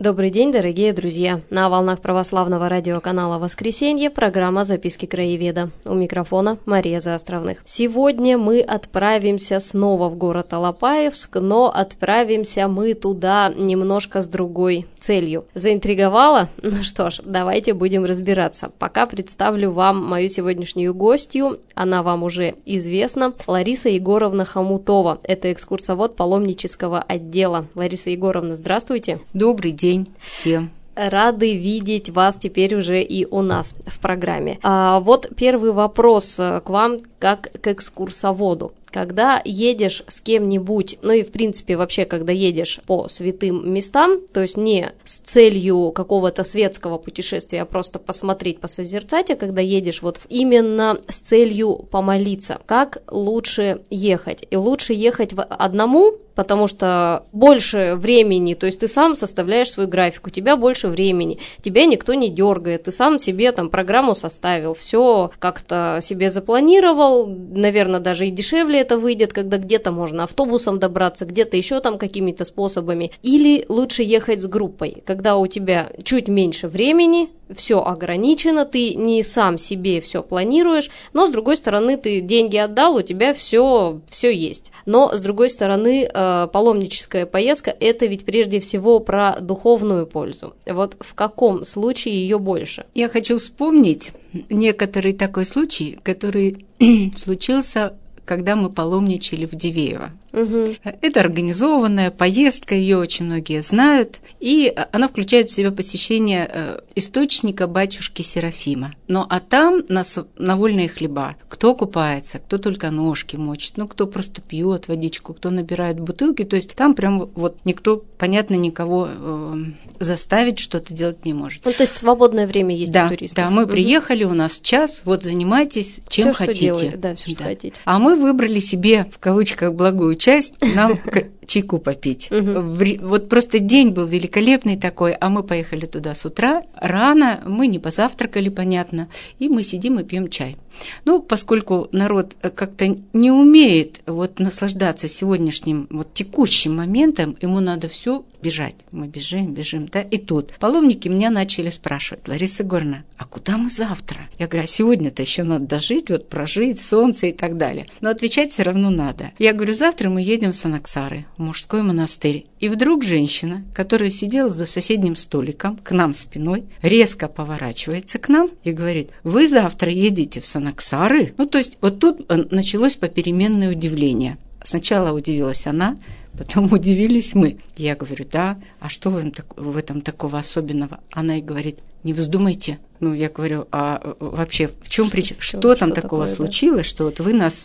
Добрый день, дорогие друзья! На волнах православного радиоканала «Воскресенье» программа «Записки краеведа». У микрофона Мария Заостровных. Сегодня мы отправимся снова в город Алапаевск, но отправимся мы туда немножко с другой целью. Заинтриговала? Ну что ж, давайте будем разбираться. Пока представлю вам мою сегодняшнюю гостью. Она вам уже известна. Лариса Егоровна Хомутова. Это экскурсовод паломнического отдела. Лариса Егоровна, здравствуйте. Добрый день всем. Рады видеть вас теперь уже и у нас в программе. Вот первый вопрос к вам как к экскурсоводу. Когда едешь с кем-нибудь, ну и в принципе вообще, когда едешь по святым местам, то есть не с целью какого-то светского путешествия, а просто посмотреть, посозерцать, а когда едешь вот именно с целью помолиться, как лучше ехать? И лучше ехать одному, потому что больше времени, то есть ты сам составляешь свой график, у тебя больше времени, тебя никто не дергает, ты сам себе там программу составил, все как-то себе запланировал, наверное, даже и дешевле это выйдет, когда где-то можно автобусом добраться, где-то еще там какими-то способами. Или лучше ехать с группой, когда у тебя чуть меньше времени, все ограничено, ты не сам себе все планируешь, но с другой стороны ты деньги отдал, у тебя все есть. Но с другой стороны паломническая поездка – это ведь прежде всего про духовную пользу. Вот в каком случае ее больше? Я хочу вспомнить некоторый такой случай, который случился, когда мы паломничали в Дивеево. Угу. Это организованная поездка, ее очень многие знают, и она включает в себя посещение источника батюшки Серафима. А там на вольные хлеба. Кто купается, кто только ножки мочит, кто просто пьет водичку, кто набирает бутылки. То есть там прям вот никто, понятно, никого заставить что-то делать не может. То есть свободное время есть у туристов. Да, мы приехали, у нас час, вот занимайтесь чем всё, хотите. Что делаете, все, что хотите. А мы выбрали себе, в кавычках, благую часть, нам чайку попить. Вот просто день был великолепный такой, а мы поехали туда с утра, рано, мы не позавтракали, понятно, и мы сидим и пьем чай. Поскольку народ как-то не умеет наслаждаться сегодняшним текущим моментом, ему надо все бежать. Мы бежим, да, и тут паломники меня начали спрашивать: Лариса Егоровна, а куда мы завтра? Я говорю, а сегодня-то еще надо дожить, прожить, солнце и так далее. Но отвечать все равно надо. Я говорю, завтра мы едем в Санаксары, в мужской монастырь. И вдруг женщина, которая сидела за соседним столиком, к нам спиной, резко поворачивается к нам и говорит: вы завтра едете в Санаксары? То есть тут началось попеременное удивление. Сначала удивилась она, потом удивились мы. Я говорю, да, а что в этом такого особенного? Она и говорит, не вздумайте. Я говорю, а вообще в чем причина? Что там такого случилось, что вы нас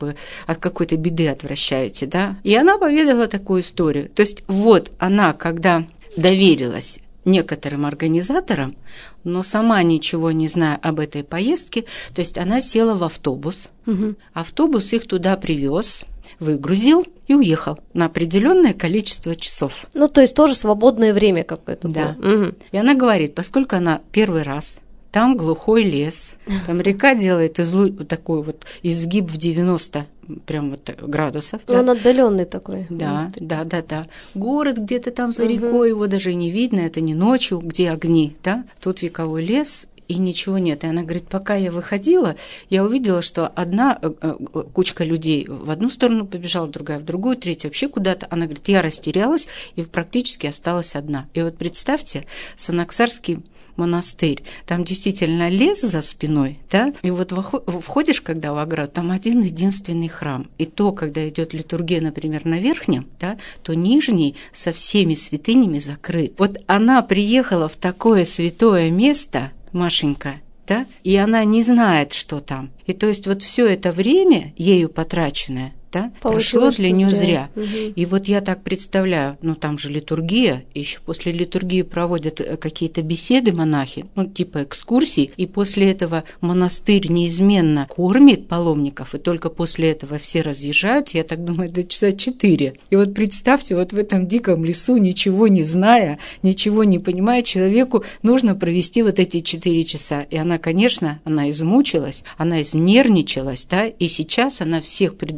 от какой-то беды отвращаете, да? И она поведала такую историю. То есть она, когда доверилась некоторым организаторам, но сама ничего не зная об этой поездке, то есть она села в автобус, автобус их туда привез, выгрузил и уехал на определенное количество часов. То есть тоже свободное время какое-то было. Да. Угу. И она говорит, поскольку она первый раз, там глухой лес, там река делает такой изгиб в 90 градусов. Он отдаленный такой. Да. Город где-то там за рекой, его даже не видно, это не ночью, где огни, да? Тут вековой лес, и ничего нет. И она говорит, пока я выходила, я увидела, что одна кучка людей в одну сторону побежала, другая в другую, третья вообще куда-то. Она говорит, я растерялась и практически осталась одна. И представьте, Санаксарский монастырь, там действительно лес за спиной, да, и входишь, когда в ограду, там один-единственный храм, и то, когда идет литургия, например, на верхнем, да, то нижний со всеми святынями закрыт. Она приехала в такое святое место, Машенька, да, и она не знает, что там. И то есть все это время, ею потраченное, да, прошло для нее зря. Угу. И я так представляю, там же литургия, еще после литургии проводят какие-то беседы монахи, типа экскурсий, и после этого монастырь неизменно кормит паломников, и только после этого все разъезжают, я так думаю, до часа 4. И представьте, в этом диком лесу, ничего не зная, ничего не понимая, человеку нужно провести эти 4 часа. И она, конечно, измучилась, она изнервничалась, да, и сейчас она всех предупреждает,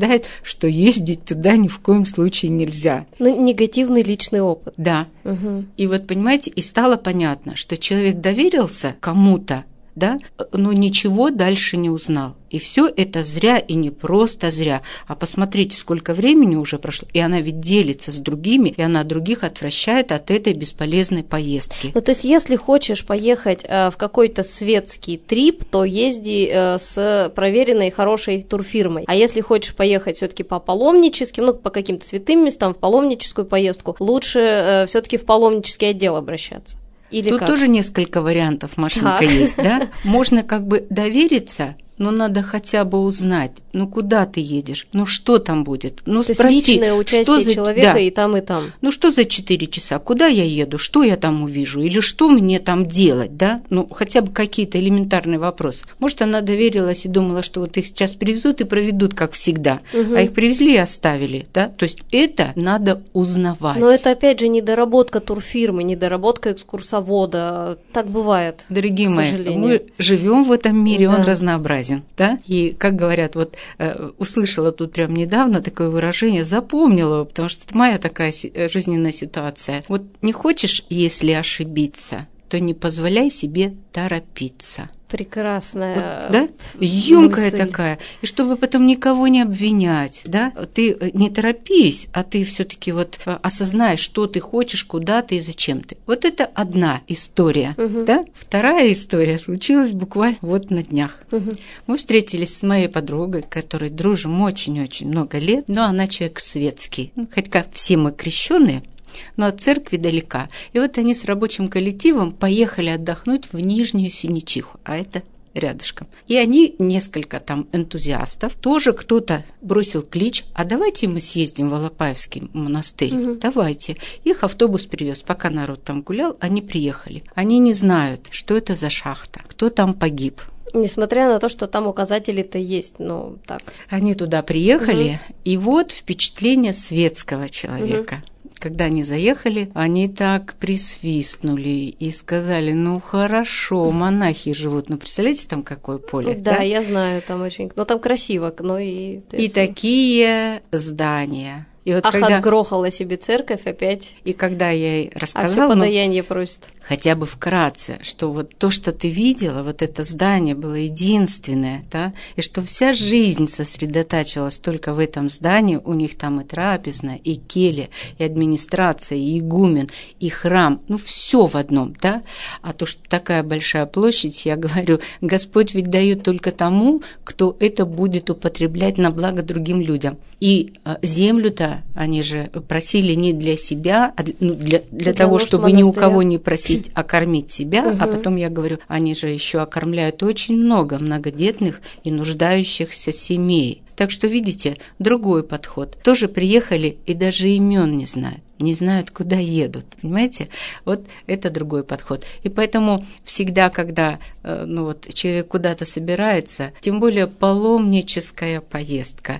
утверждает, что ездить туда ни в коем случае нельзя. Ну, негативный личный опыт. Да. И вот, понимаете, и стало понятно, что человек доверился кому-то, да, но ничего дальше не узнал. И все это зря, и не просто зря. А посмотрите, сколько времени уже прошло. И она ведь делится с другими, и она других отвращает от этой бесполезной поездки. Ну, то есть, если хочешь поехать в какой-то светский трип, то езди с проверенной хорошей турфирмой. А если хочешь поехать все-таки по паломническим, ну, по каким-то святым местам, в паломническую поездку, лучше все-таки в паломнический отдел обращаться. Или тут как? Тоже несколько вариантов, Машенька, есть, да? Можно как бы довериться, но надо хотя бы узнать, ну куда ты едешь, ну что там будет, ну то спроси. Есть личное участие человека и там, и там. Ну что за 4 часа, куда я еду, что я там увижу, или что мне там делать, да? Ну хотя бы какие-то элементарные вопросы. Может, она доверилась и думала, что вот их сейчас привезут и проведут, как всегда, а их привезли и оставили, да? То есть это надо узнавать. Но это опять же недоработка турфирмы, недоработка экскурсовода, так бывает. Дорогие мои, мы живем в этом мире, он разнообразен. Да? И, как говорят, вот услышала тут прям недавно такое выражение, запомнила его, потому что это моя такая жизненная ситуация. Вот не хочешь, если ошибиться, то не позволяй себе торопиться. Прекрасная вот, да? Ёмкая мысль. Такая. И чтобы потом никого не обвинять, да? Ты не торопись, а ты все-таки вот осознаешь, что ты хочешь, куда ты и зачем ты. Вот это одна история, да? Вторая история случилась буквально вот на днях. Мы встретились с моей подругой, которой дружим очень-очень много лет, но она человек светский. Хотя все мы крещеные, но от церкви далека. И вот они с рабочим коллективом поехали отдохнуть в Нижнюю Синичиху, а это рядышком. И они, несколько там энтузиастов, тоже кто-то бросил клич, а давайте мы съездим в Алапаевский монастырь, давайте. Их автобус привез, пока народ там гулял, они приехали. Они не знают, что это за шахта, кто там погиб. Несмотря на то, что там указатели-то есть, но так. Они туда приехали, и вот впечатление светского человека. Когда они заехали, они так присвистнули и сказали, ну хорошо, монахи живут. Ну, представляете, там какое поле? Да, я знаю, там очень... Но там красиво, но и... И такие здания. И вот отгрохала себе церковь опять. И когда я ей рассказала... А все подаяние просит. Хотя бы вкратце, что вот то, что ты видела, вот это здание было единственное, да, и что вся жизнь сосредотачивалась только в этом здании, у них там и трапезная, и келья, и администрация, и игумен, и храм, ну все в одном, да. А то, что такая большая площадь, я говорю, Господь ведь дает только тому, кто это будет употреблять на благо другим людям. И землю-то они же просили не для себя, а для того, чтобы ни у кого не просить, а кормить себя. А потом я говорю, они же еще окормляют очень много многодетных и нуждающихся семей. Так что, видите, другой подход. Тоже приехали и даже имен не знают. Не знают, куда едут, понимаете? Вот это другой подход. И поэтому всегда, когда человек куда-то собирается, тем более паломническая поездка.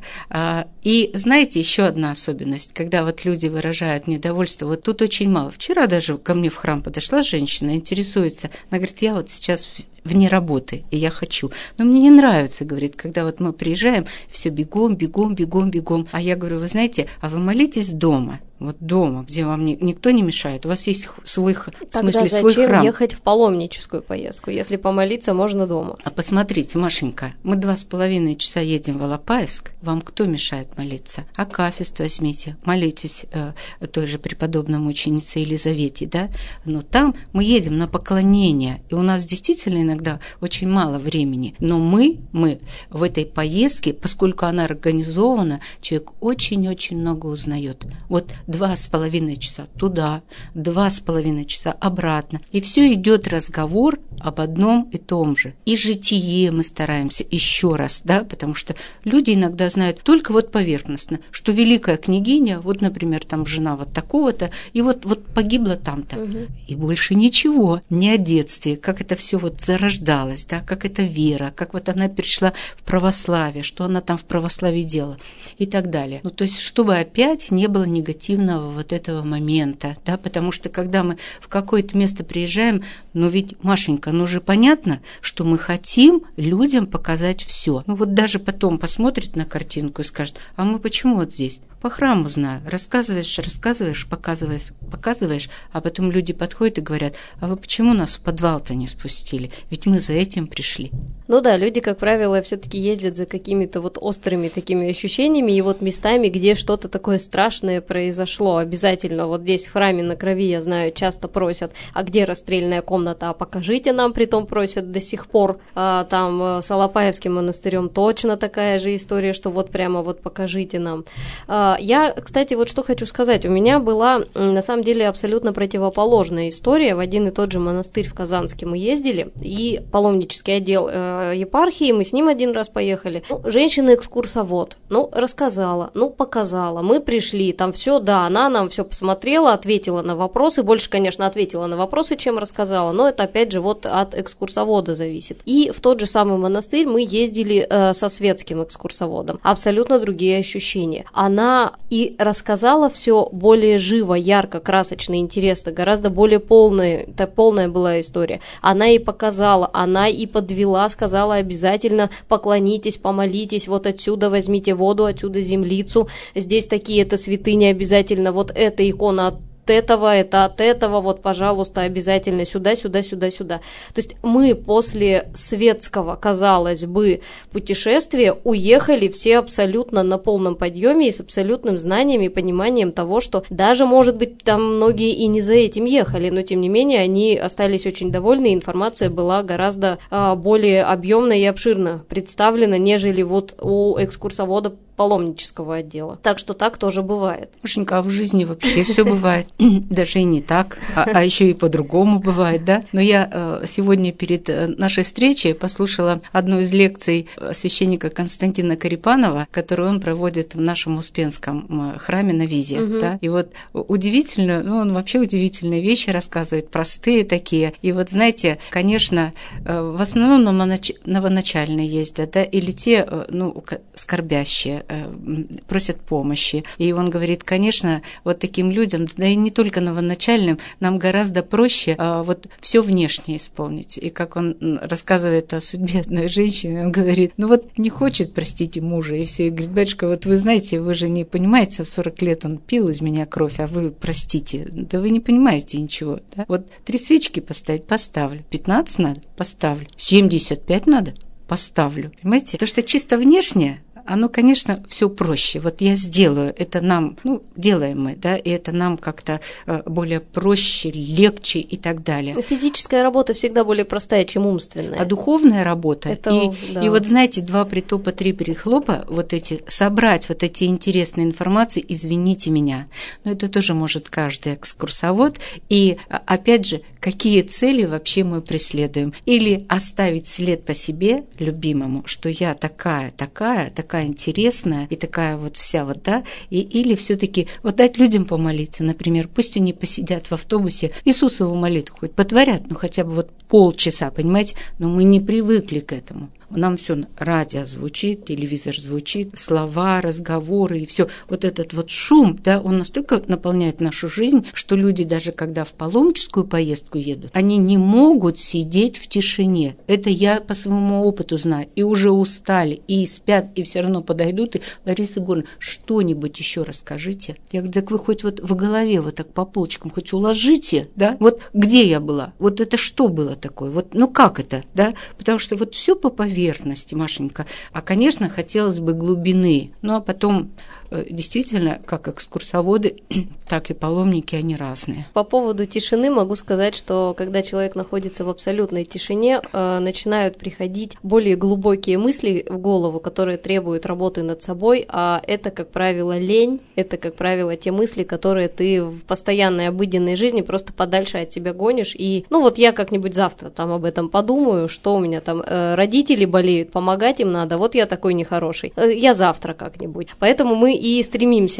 И знаете, еще одна особенность, когда вот люди выражают недовольство, вот тут очень мало. Вчера даже ко мне в храм подошла женщина, интересуется, она говорит, я вот сейчас вне работы, и я хочу. Но мне не нравится, говорит, когда вот мы приезжаем, все бегом. А я говорю, вы знаете, а вы молитесь дома? Вот дома, где вам никто не мешает, у вас есть свой храм. Тогда зачем ехать в паломническую поездку, если помолиться можно дома? А посмотрите, Машенька, мы 2,5 часа едем в Алапаевск, вам кто мешает молиться? Акафист возьмите, молитесь той же преподобной мученице Елизавете, да? Но там мы едем на поклонение, и у нас действительно иногда очень мало времени, но мы в этой поездке, поскольку она организована, человек очень-очень много узнает. Вот 2,5 часа туда, 2,5 часа обратно. И все идет разговор об одном и том же. И житие мы стараемся еще раз, да, потому что люди иногда знают только вот поверхностно, что великая княгиня, вот, например, там жена вот такого-то, и вот погибла там-то. И больше ничего, не о детстве, как это все вот зарождалось, да, как это вера, как вот она перешла в православие, что она там в православии делала и так далее. Ну, то есть, чтобы опять не было негативного интимного вот этого момента, да, потому что когда мы в какое-то место приезжаем, ну ведь, Машенька, ну же понятно, что мы хотим людям показать все. Ну вот даже потом посмотрит на картинку и скажет: а мы почему вот здесь? По храму знаю. Рассказываешь, показываешь, а потом люди подходят и говорят: а вы почему нас в подвал-то не спустили? Ведь мы за этим пришли. Ну да, люди, как правило, все-таки ездят за какими-то вот острыми такими ощущениями и вот местами, где что-то такое страшное произошло. Обязательно вот здесь в храме на Крови, я знаю, часто просят: а где расстрельная комната? А покажите нам, притом просят до сих пор. Там с Алапаевским монастырем точно такая же история, что вот прямо вот покажите нам. Я, кстати, вот что хочу сказать. У меня была, на самом деле, абсолютно противоположная история. В один и тот же монастырь в Казанске мы ездили, и паломнический отдел епархии, мы с ним один раз поехали. Ну, женщина-экскурсовод, рассказала, показала. Мы пришли, там все, да, она нам все посмотрела, ответила на вопросы. Больше, конечно, ответила на вопросы, чем рассказала, но это, опять же, вот от экскурсовода зависит. И в тот же самый монастырь мы ездили со светским экскурсоводом. Абсолютно другие ощущения. Она и рассказала все более живо, ярко, красочно, интересно, гораздо более полная была история. Она и показала, она и подвела, сказала: обязательно поклонитесь, помолитесь, вот отсюда возьмите воду, отсюда землицу, здесь такие-то святыни, обязательно вот эта икона от этого, это от этого, вот, пожалуйста, обязательно сюда. То есть мы после светского, казалось бы, путешествия уехали все абсолютно на полном подъеме и с абсолютным знанием и пониманием того, что даже, может быть, там многие и не за этим ехали, но, тем не менее, они остались очень довольны, и информация была гораздо более объемно и обширно представлена, нежели вот у экскурсовода паломнического отдела. Так что так тоже бывает. Машенька, а в жизни вообще все бывает. Даже и не так, а еще и по-другому бывает, да? Но я сегодня перед нашей встречей послушала одну из лекций священника Константина Карипанова, которую он проводит в нашем Успенском храме на Визе. Да? И вот удивительно, он вообще удивительные вещи рассказывает, простые такие. И вот, знаете, конечно, в основном новоначальные ездят, да, или те, скорбящие, просят помощи. И он говорит: конечно, вот таким людям, да и не только новоначальным, нам гораздо проще вот все внешнее исполнить. И как он рассказывает о судьбе одной женщины, он говорит: не хочет, простите, мужа, и все. И говорит: батюшка, вот вы знаете, вы же не понимаете, в 40 лет он пил из меня кровь, а вы простите. Да вы не понимаете ничего. Да? Вот 3 свечки поставить, поставлю. 15 надо? Поставлю. 75 надо? Поставлю. Понимаете? Потому что чисто внешнее, оно, конечно, все проще. Вот я сделаю, это нам, делаем мы, да, и это нам как-то более проще, легче и так далее. Физическая работа всегда более простая, чем умственная. А духовная работа, и вот, знаете, 2 притопа, 3 перехлопа, собрать вот эти интересные информации, извините меня, но это тоже может каждый экскурсовод. И, опять же, какие цели вообще мы преследуем? Или оставить след по себе любимому, что я такая интересная и такая вот вся вот, да, или все-таки вот дать людям помолиться, например, пусть они посидят в автобусе, Иисусову молитву хоть потворят, хотя бы вот полчаса, понимаете, но мы не привыкли к этому. Нам все радио звучит, телевизор звучит, слова, разговоры и все. Вот этот вот шум, да, он настолько наполняет нашу жизнь, что люди даже когда в паломническую поездку едут, они не могут сидеть в тишине. Это я по своему опыту знаю. И уже устали, и спят, и все равно подойдут, и: Лариса Егоровна, что-нибудь еще расскажите. Я говорю: так вы хоть вот в голове вот так по полочкам хоть уложите, да? Вот где я была? Вот это что было такое? Вот, как это, да? Потому что вот все по поверхности, Машенька. А, конечно, хотелось бы глубины. Ну, а потом, действительно, как экскурсоводы, так и паломники, они разные. По поводу тишины могу сказать, что когда человек находится в абсолютной тишине, начинают приходить более глубокие мысли в голову, которые требуют работы над собой, а это, как правило, лень, это, как правило, те мысли, которые ты в постоянной обыденной жизни просто подальше от себя гонишь. И, я как-нибудь завтра там об этом подумаю, что у меня там родители болеют, помогать им надо, вот я такой нехороший, я завтра как-нибудь. Поэтому мы и стремимся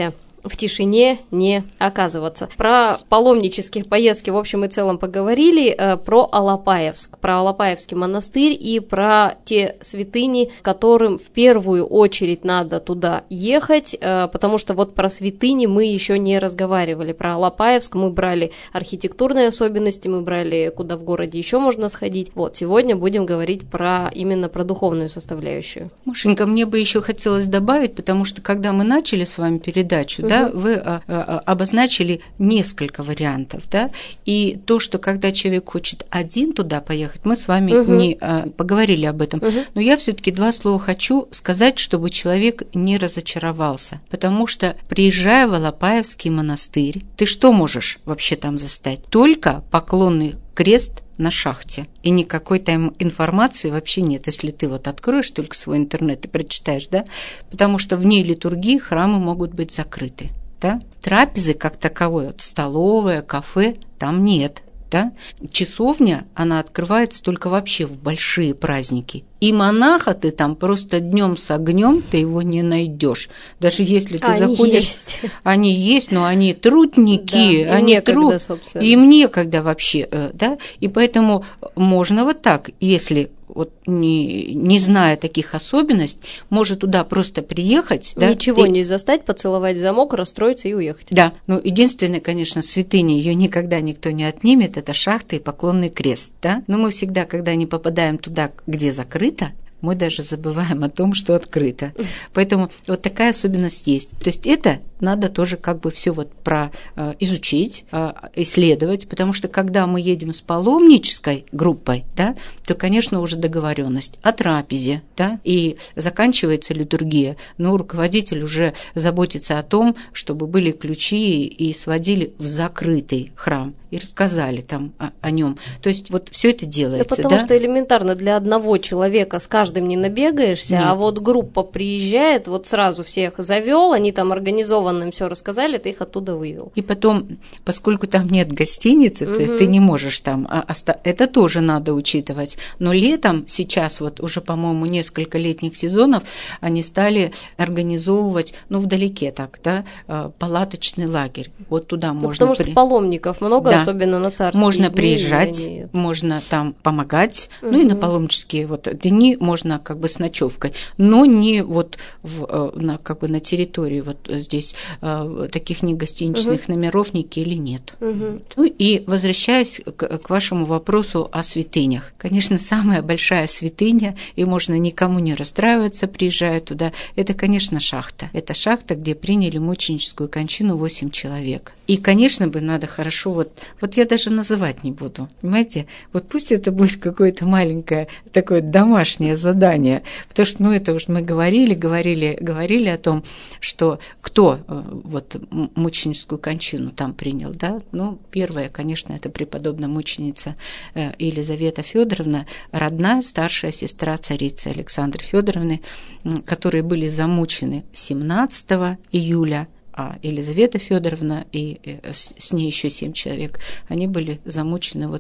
в тишине не оказываться. Про паломнические поездки в общем и целом поговорили, про Алапаевск, про Алапаевский монастырь и про те святыни, которым в первую очередь надо туда ехать, потому что вот про святыни мы еще не разговаривали. Про Алапаевск мы брали архитектурные особенности, мы брали, куда в городе еще можно сходить. Вот, сегодня будем говорить именно про духовную составляющую. Машенька, мне бы еще хотелось добавить, потому что когда мы начали с вами передачу, да, вы обозначили несколько вариантов, да, и то, что когда человек хочет один туда поехать, мы с вами не поговорили об этом, но я все-таки два слова хочу сказать, чтобы человек не разочаровался, потому что, приезжая в Алапаевский монастырь, ты что можешь вообще там застать? Только поклонный крест на шахте. И никакой там информации вообще нет, если ты вот откроешь только свой интернет и прочитаешь, да, потому что вне литургии храмы могут быть закрыты, да. Трапезы как таковой, вот столовая, кафе, там нет, да. Часовня, она открывается только вообще в большие праздники. И монаха ты там просто днем с огнем ты его не найдешь. Даже если ты заходишь, они есть, но они трудники, да, они некогда, им некогда вообще, да. И поэтому можно вот так, если вот не зная таких особенностей, может туда просто приехать. Ничего не застать, поцеловать замок, расстроиться и уехать. Да, ну единственное, конечно, святыня, ее никогда никто не отнимет, это шахта и поклонный крест, да. Но мы всегда, когда не попадаем туда, где закрыто, мы даже забываем о том, что открыто. Поэтому вот такая особенность есть. То есть это надо тоже как бы все вот изучить, исследовать, потому что когда мы едем с паломнической группой, да, то, конечно, уже договоренность о трапезе, да, и заканчивается литургия, но руководитель уже заботится о том, чтобы были ключи и сводили в закрытый храм и рассказали там о нем. То есть вот все это делается. Да потому что элементарно для одного человека с каждым не набегаешься, Нет. А вот группа приезжает, вот сразу всех завел, они там организованно им все рассказали, ты их оттуда вывел. И потом, поскольку там нет гостиницы, то есть ты не можешь там, это тоже надо учитывать. Но летом сейчас вот уже, по-моему, несколько летних сезонов они стали организовывать, вдалеке так, да, палаточный лагерь. Вот туда можно. Потому что паломников много, да. Особенно на царские можно дни. Приезжать, можно там помогать, и на паломнические вот дни можно как бы с ночевкой, но не вот на территории вот здесь таких негостиничных номеров ни кели нет. Ну и возвращаясь к вашему вопросу о святынях. Конечно, самая большая святыня, и можно никому не расстраиваться, приезжая туда, это, конечно, шахта. Это шахта, где приняли мученическую кончину 8 человек. И, конечно, бы надо хорошо, вот я даже называть не буду, понимаете? Вот пусть это будет какое-то маленькое такое домашнее задание, потому что, это уж мы говорили о том, что кто вот мученическую кончину там принял, да? Первая, конечно, это преподобная мученица Елизавета Федоровна, родная старшая сестра царицы Александры Федоровны, которые были замучены 17 июля, а Елизавета Федоровна и с ней еще 7 человек, они были замучены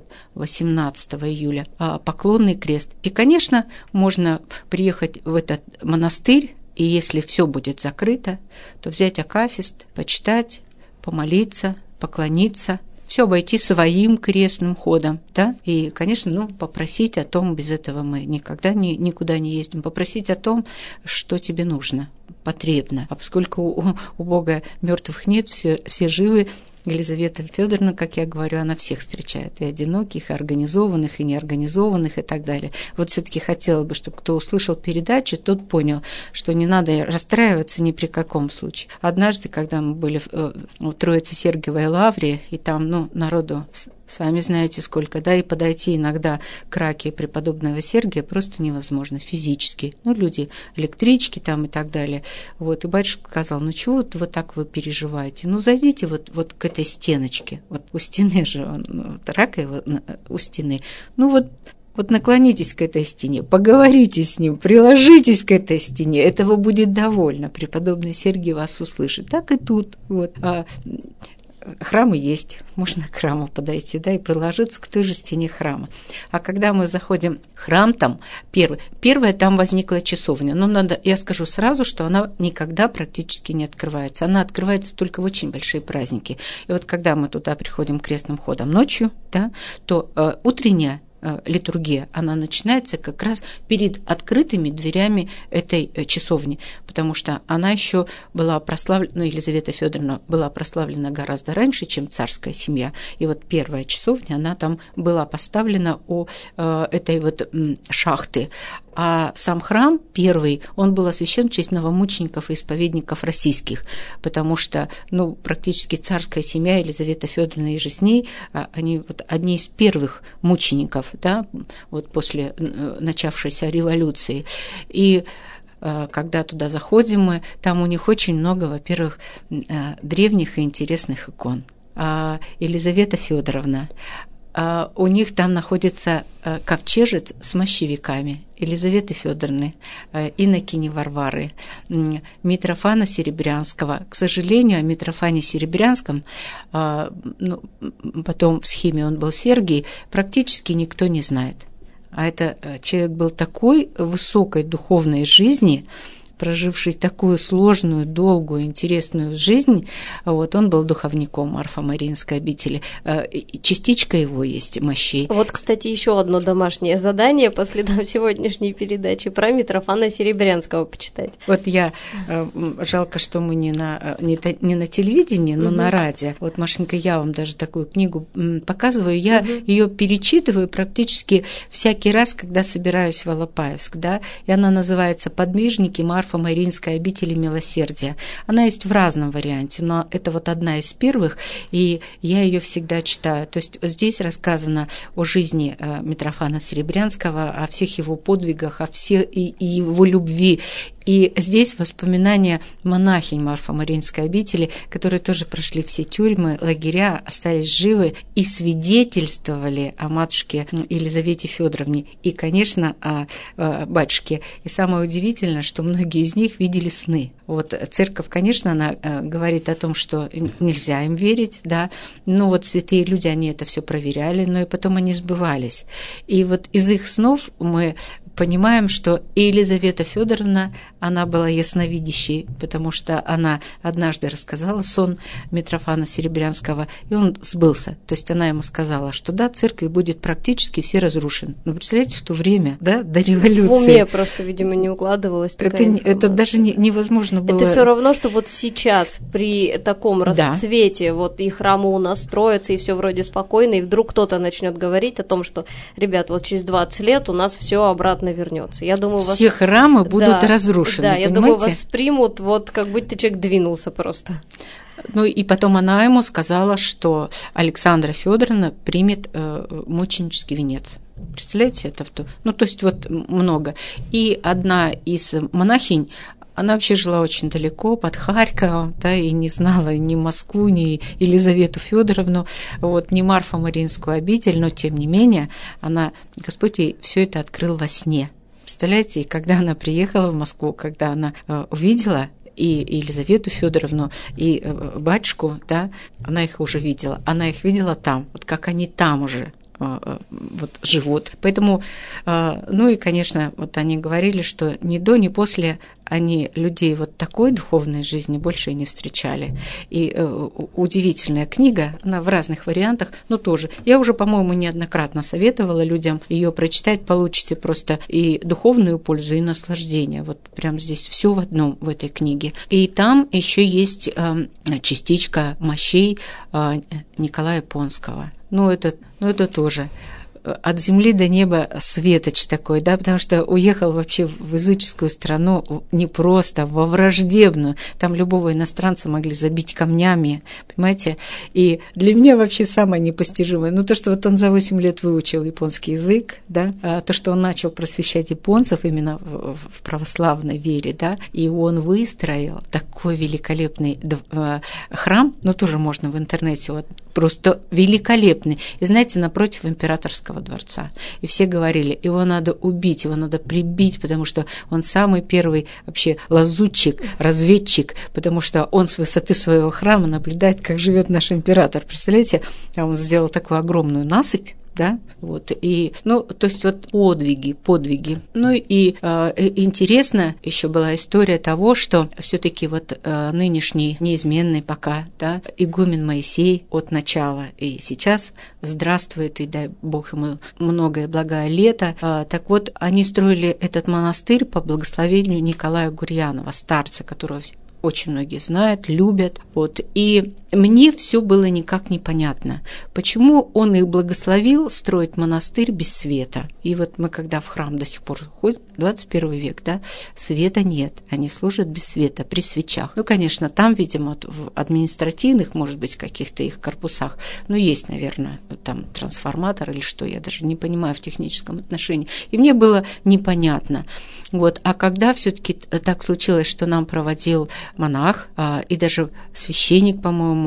18 июля. Поклонный крест. И, конечно, можно приехать в этот монастырь, и если все будет закрыто, то взять акафист, почитать, помолиться, поклониться, все обойти своим крестным ходом, да, и, конечно, попросить о том, без этого мы никогда никуда не ездим, попросить о том, что тебе нужно, потребно. А поскольку у Бога мертвых нет, все живы, Елизавета Федоровна, как я говорю, она всех встречает, и одиноких, и организованных, и неорганизованных, и так далее. Вот все-таки хотела бы, чтобы кто услышал передачу, тот понял, что не надо расстраиваться ни при каком случае. Однажды, когда мы были в Троице-Сергиевой лавре, и там, народу, сами знаете сколько, да, и подойти иногда к раке преподобного Сергия просто невозможно физически. Люди, электрички там и так далее. И батюшка сказал, чего вы так переживаете? Зайдите вот к этой стеночке. У стены же рак у стены. Наклонитесь к этой стене, поговорите с ним, приложитесь к этой стене, этого будет довольно. Преподобный Сергий вас услышит. Так и тут. храмы есть, можно к храму подойти, да, и приложиться к той же стене храма. А когда мы заходим в храм, там первая там возникла часовня. Но я скажу сразу, что она никогда практически не открывается. Она открывается только в очень большие праздники. И вот когда мы туда приходим крестным ходом ночью, да, то утренняя литургия, она начинается как раз перед открытыми дверями этой часовни, потому что она еще была прославлена, Елизавета Федоровна была прославлена гораздо раньше, чем царская семья. И вот первая часовня, она там была поставлена у этой вот шахты. А сам храм первый, он был освящен в честь новомучеников и исповедников российских, потому что, практически царская семья, Елизавета Федоровна и же с ней, они вот одни из первых мучеников, да, вот после начавшейся революции. И когда туда заходим мы, там у них очень много, во-первых, древних и интересных икон. Елизавета Федоровна, у них там находится ковчежец с мощевиками Елизаветы Федоровны, инокини Варвары, Митрофана Серебрянского. К сожалению, о Митрофане Серебрянском, потом в схеме он был Сергий, практически никто не знает. А это человек был такой высокой духовной жизни, проживший такую сложную, долгую, интересную жизнь, вот он был духовником Марфо-Мариинской обители. Частичка его есть мощей. Вот, кстати, еще одно домашнее задание по следам сегодняшней передачи про Митрофана Серебрянского почитать. Вот жалко, что мы не на телевидении, но на радио. Вот, Машенька, я вам даже такую книгу показываю. Я ее перечитываю практически всякий раз, когда собираюсь в Алапаевск, да, и она называется «Подвижники Марфо-Мариинской обители милосердия». Она есть в разном варианте, но это вот одна из первых, и я ее всегда читаю. То есть здесь рассказано о жизни Митрофана Серебрянского, о всех его подвигах, о всех и его любви. И здесь воспоминания монахинь Марфо-Мариинской обители, которые тоже прошли все тюрьмы, лагеря, остались живы и свидетельствовали о матушке Елизавете Федоровне и, конечно, о батюшке. И самое удивительное, что многие из них видели сны. Вот церковь, конечно, она говорит о том, что нельзя им верить, да, но вот святые люди, они это все проверяли, но и потом они сбывались. И вот из их снов мы понимаем, что Елизавета Федоровна, она была ясновидящей, потому что она однажды рассказала сон Митрофана Серебрянского, и он сбылся. То есть она ему сказала, что да, церковь будет практически все разрушена. Но представляете, в то время, да, до революции. В уме просто, видимо, не укладывалось такая информация. Это даже невозможно было. Это все равно, что вот сейчас при таком расцвете, вот и храмы у нас строятся, и все вроде спокойно, и вдруг кто-то начнет говорить о том, что, ребят, вот через 20 лет у нас все обратно вернется. Я думаю, все храмы будут разрушены. Да, я думаю, вас примут, вот как будто человек двинулся просто. Ну и потом она ему сказала, что Александра Федоровна примет мученический венец. Представляете, это то есть вот много. И одна из монахинь, она вообще жила очень далеко, под Харьковом, да, и не знала ни Москву, ни Елизавету Федоровну, вот, ни Марфо-Мариинскую обитель, но тем не менее Господь ей все это открыл во сне. Представляете, и когда она приехала в Москву, когда она увидела и Елизавету Федоровну, и батюшку, да, она их уже видела. Она их видела там, вот как они там уже вот живут. Поэтому, и, конечно, вот они говорили, что ни до, ни после они людей вот такой духовной жизни больше и не встречали. И удивительная книга, она в разных вариантах, но тоже. Я уже, по-моему, неоднократно советовала людям ее прочитать, получите просто и духовную пользу, и наслаждение. Вот прям здесь все в одном в этой книге. И там еще есть частичка мощей Николая Понского. Это тоже от земли до неба светоч такой, да, потому что уехал вообще в языческую страну не просто, во враждебную. Там любого иностранца могли забить камнями, понимаете? И для меня вообще самое непостижимое, то, что вот он за 8 лет выучил японский язык, да, то, что он начал просвещать японцев именно в православной вере, да, и он выстроил такой великолепный храм, тоже можно в интернете, вот просто великолепный. И знаете, напротив императорского Казанского дворца. И все говорили, его надо убить, его надо прибить, потому что он самый первый вообще лазутчик, разведчик, потому что он с высоты своего храма наблюдает, как живет наш император. Представляете, он сделал такую огромную насыпь, да, вот, и, то есть вот подвиги. Интересно еще была история того, что все-таки вот нынешний неизменный пока, да, игумен Моисей от начала и сейчас здравствует, и дай Бог ему многое благое лето. Так вот, они строили этот монастырь по благословению Николая Гурьянова, старца, которого очень многие знают, любят. Вот. И мне все было никак непонятно, почему он их благословил строить монастырь без света. И вот мы, когда в храм до сих пор ходим, 21 век, да, света нет, они служат без света, при свечах. Конечно, там, видимо, в административных, может быть, каких-то их корпусах, есть, наверное, там трансформатор или что, я даже не понимаю в техническом отношении. И мне было непонятно. Вот. А когда все-таки так случилось, что нам проводил монах и даже священник, по-моему,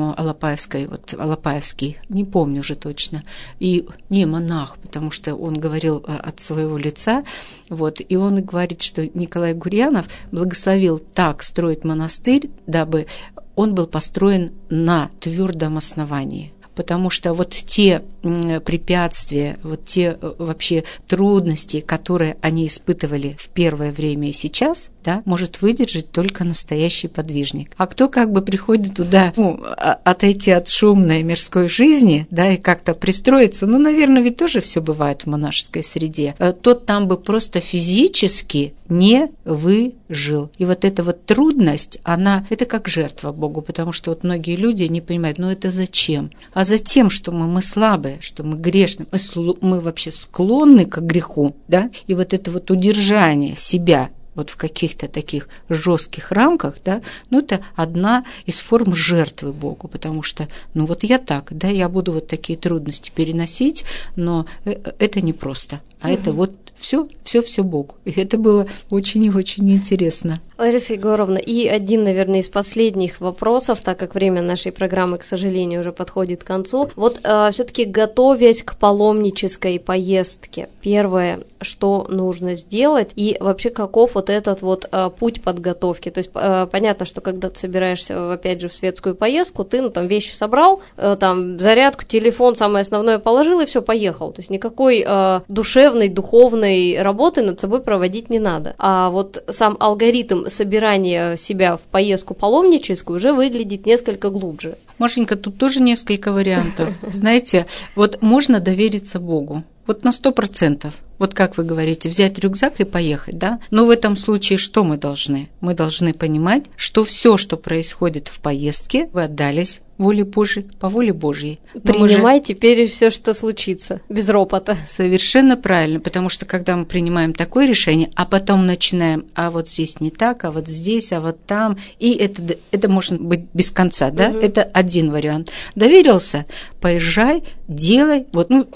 Алапаевский, не помню уже точно, и не монах, потому что он говорил от своего лица, вот, и он говорит, что Николай Гурьянов благословил так строить монастырь, дабы он был построен на твердом основании. Потому что вот те препятствия, вот те вообще трудности, которые они испытывали в первое время и сейчас, да, может выдержать только настоящий подвижник. А кто как бы приходит туда, отойти от шумной мирской жизни, да, и как-то пристроиться, наверное, ведь тоже все бывает в монашеской среде, тот там бы просто физически не выжил. И вот эта вот трудность, это как жертва Богу, потому что вот многие люди не понимают, это зачем? А затем, что мы слабые, что мы грешны, мы вообще склонны к греху, да, и вот это вот удержание себя вот в каких-то таких жестких рамках, да, это одна из форм жертвы Богу, потому что, я так, да, я буду вот такие трудности переносить, но это непросто, это вот все Богу. И это было очень и очень интересно. Лариса Егоровна, и один, наверное, из последних вопросов, так как время нашей программы, к сожалению, уже подходит к концу. Вот все-таки готовясь к паломнической поездке, первое, что нужно сделать, и вообще каков вот этот вот путь подготовки? То есть понятно, что когда ты собираешься, опять же, в светскую поездку, ты там вещи собрал, там зарядку, телефон, самое основное положил, и все, поехал. То есть никакой душевной, духовной работы над собой проводить не надо. А вот сам алгоритм собирания себя в поездку паломническую уже выглядит несколько глубже. Машенька, тут тоже несколько вариантов. Знаете, вот можно довериться Богу. Вот на 100%. Вот как вы говорите, взять рюкзак и поехать, да? Но в этом случае что мы должны? Мы должны понимать, что все, что происходит в поездке, вы отдались воле Божией, по воле Божьей. Принимай теперь все, что случится, без ропота. Совершенно правильно, потому что когда мы принимаем такое решение, а потом начинаем, а вот здесь не так, а вот здесь, а вот там, и это может быть без конца, да? Это один вариант. Доверился, поезжай, делай,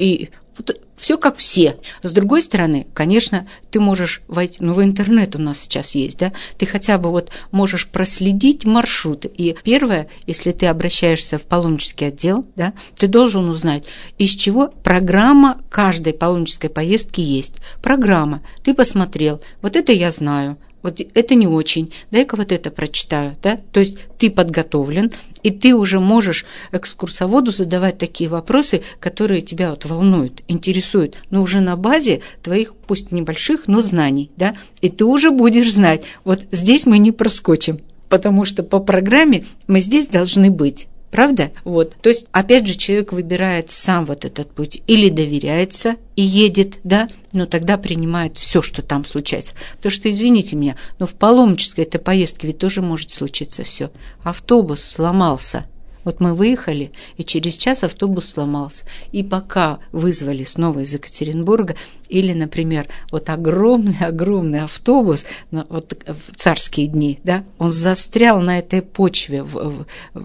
все как все. С другой стороны, конечно, ты можешь войти, в интернет у нас сейчас есть, да, ты хотя бы можешь проследить маршруты. И первое, если ты обращаешься в паломнический отдел, да, ты должен узнать, из чего программа каждой паломнической поездки есть. Программа. Ты посмотрел, вот это я знаю, вот это не очень, дай-ка вот это прочитаю, да, то есть ты подготовлен, и ты уже можешь экскурсоводу задавать такие вопросы, которые тебя волнуют, интересуют, но уже на базе твоих, пусть небольших, но знаний, да, и ты уже будешь знать, вот здесь мы не проскочим, потому что по программе мы здесь должны быть. Правда? То есть, опять же, человек выбирает сам вот этот путь или доверяется и едет, да, но тогда принимает все, что там случается. Потому что, извините меня, но в паломнической этой поездке ведь тоже может случиться все. Автобус сломался. Мы выехали, и через час автобус сломался. И пока вызвали снова из Екатеринбурга, или, например, огромный автобус в царские дни, да, он застрял на этой почве в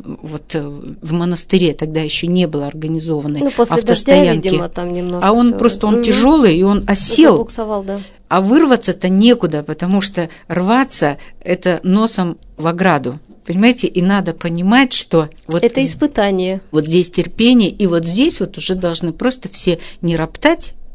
монастыре, тогда еще не было организованной после автостоянки. Дождя, видимо, там немножко. А он просто тяжелый, и он осел. Забуксовал, да. А вырваться-то некуда, потому что рваться – это носом в ограду. Понимаете, и надо понимать, что это испытание. Вот здесь терпение, и вот здесь уже должны просто все не роптать,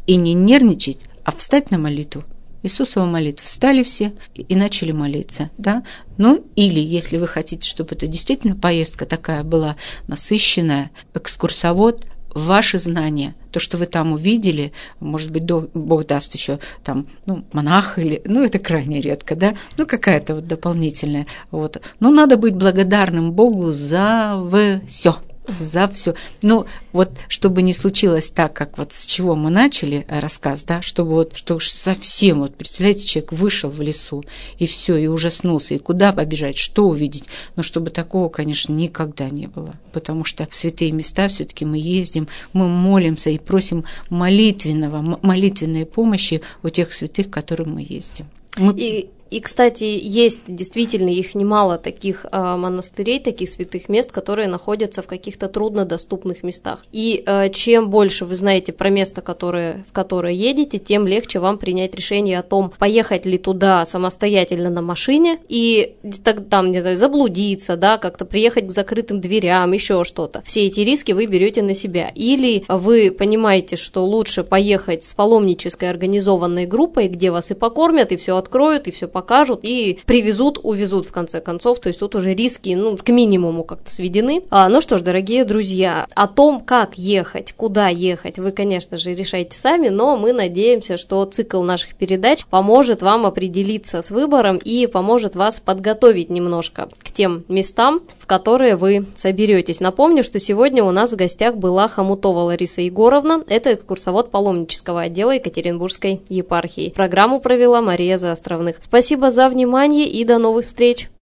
и не нервничать, а встать на молитву. Иисусова молитва. Встали все и начали молиться, да? Ну, или, если вы хотите, чтобы это действительно поездка такая была насыщенная, экскурсовод, ваши знания, то, что вы там увидели, может быть, Бог даст еще там, монах или, это крайне редко, да, какая-то вот дополнительная, вот. Но надо быть благодарным Богу за все. За все. Вот чтобы не случилось так, как вот с чего мы начали рассказ, да, чтобы что уж совсем, представляете, человек вышел в лесу, и все, и ужаснулся, и куда побежать, что увидеть, но чтобы такого, конечно, никогда не было, потому что в святые места все-таки мы ездим, мы молимся и просим молитвенной помощи у тех святых, к которым мы ездим. И, кстати, есть действительно их немало таких монастырей, таких святых мест, которые находятся в каких-то труднодоступных местах. И чем больше вы знаете про место, в которое едете, тем легче вам принять решение о том, поехать ли туда самостоятельно на машине и там, не знаю, заблудиться, да, как-то приехать к закрытым дверям, еще что-то. Все эти риски вы берете на себя. Или вы понимаете, что лучше поехать с паломнической организованной группой, где вас и покормят, и все откроют, и все покажут, и увезут в конце концов, то есть тут уже риски, к минимуму как-то сведены. Ну что ж, дорогие друзья, о том, как ехать, куда ехать, вы, конечно же, решайте сами, но мы надеемся, что цикл наших передач поможет вам определиться с выбором и поможет вас подготовить немножко к тем местам, в которые вы соберетесь. Напомню, что сегодня у нас в гостях была Хомутова Лариса Егоровна, это экскурсовод паломнического отдела Екатеринбургской епархии. Программу провела Мария Заостровных. Спасибо за внимание и до новых встреч!